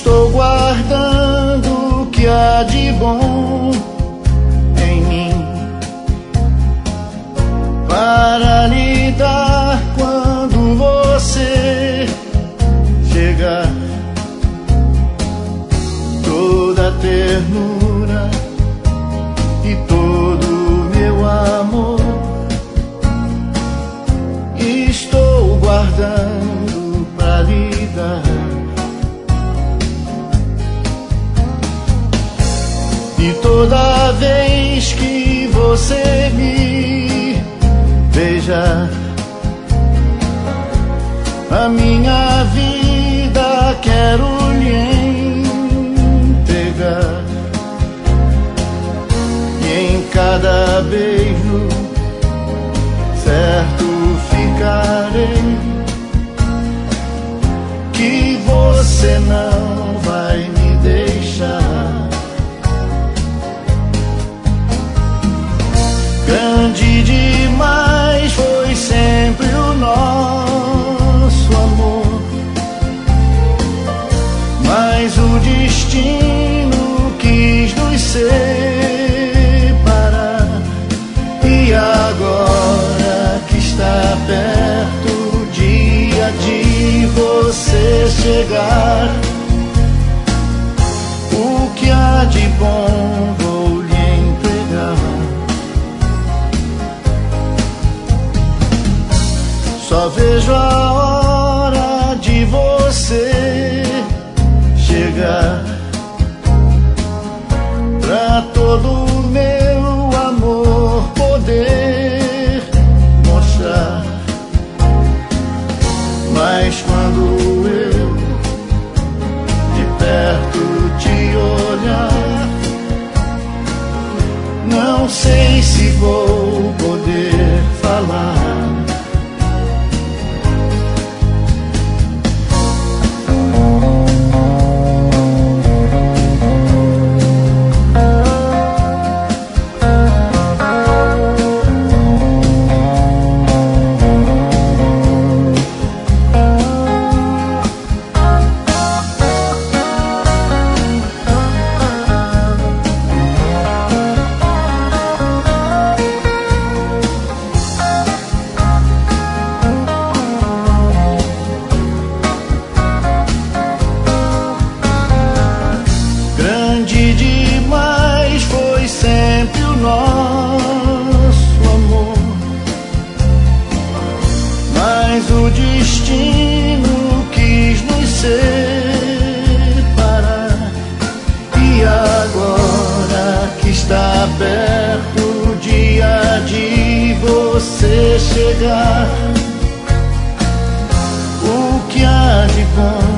Estou guardando o que há de bom em mim para lhe dar quando você chegar. Toda a ternura e todo o meu amor estou guardando para lhe dar. E toda vez que você me beijar, a minha vida quero lhe entregar. E em cada beijo certo ficarei que você não vai me deixar. Grande demais foi sempre o nosso amor, mas o destino quis nos separar. E agora que está perto o dia de você chegar, o que há de bom vou lhe entregar. Só vejo a hora de você chegar, pra todo o meu amor poder mostrar. Mas quando eu de perto te olhar, não sei se vou poder falar. Grande demais foi sempre o nosso amor, mas o destino quis nos separar. E agora que está perto o dia de você chegar, o que há de bom